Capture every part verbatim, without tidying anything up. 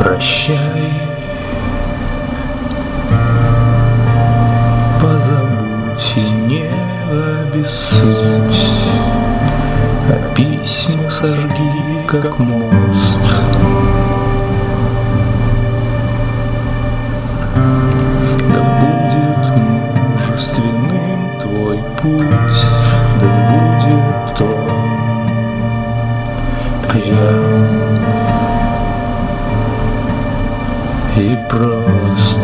Прощай, позабудь и не обессудь, а письма сожги, как мост. Да будет мужественным твой путь, да будет он прям и прост.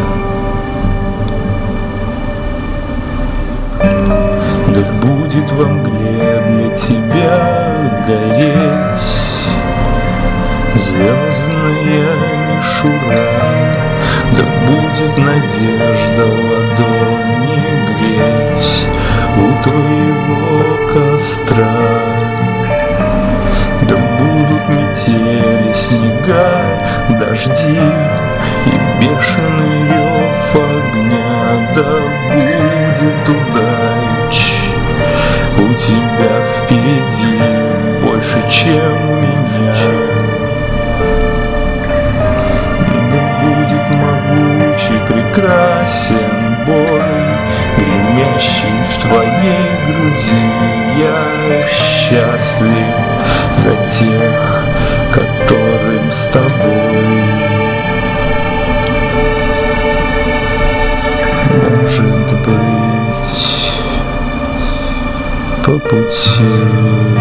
Да будет во мгле для тебя гореть звездная мишура, да будет надежда ладони греть у твоего костра. Да будут метели, снега, дожди и бешеный рев огня, да будет удач у тебя впереди больше, чем у меня. Да будет могучий, прекрасен бой, гремящий в твоей груди. Я счастлив за тех, которым с тобой может быть по пути.